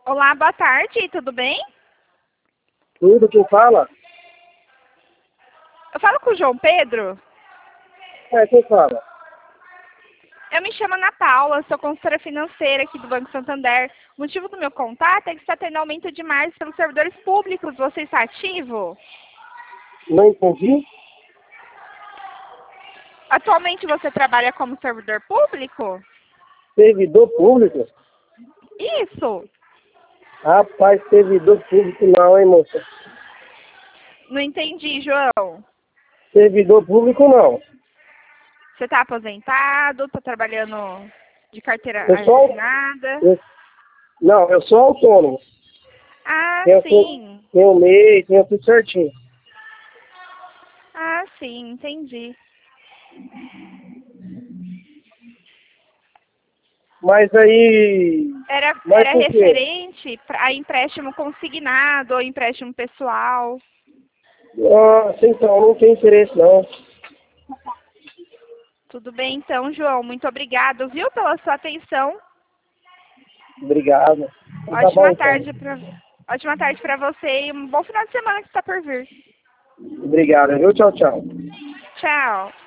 Olá, boa tarde, tudo bem? Tudo quem fala? Eu falo com o João Pedro. Quem fala? Eu me chamo Ana Paula, sou consultora financeira aqui do Banco Santander. O motivo do meu contato é que está tendo aumento de margens pelos servidores públicos. Você está ativo? Não entendi? Atualmente você trabalha como servidor público? Servidor público? Isso. Rapaz, servidor público não, hein, moça? Não entendi, João. Servidor público não. Você está aposentado? Está trabalhando de carteira Eu sou, assinada? eu sou autônomo. Ah, Tenho, sim. tenho MEI, tenho tudo certinho. Ah, sim, entendi. Mas aí... Era Mas por quê? referente a empréstimo consignado ou empréstimo pessoal. Nossa, então, não tenho interesse não. Tudo bem, então, João. Muito obrigado, viu, pela sua atenção. Obrigado. Então tá bom, então. Ótima tarde para você e um bom final de semana que está por vir. Obrigado, viu? Tchau, tchau. Tchau.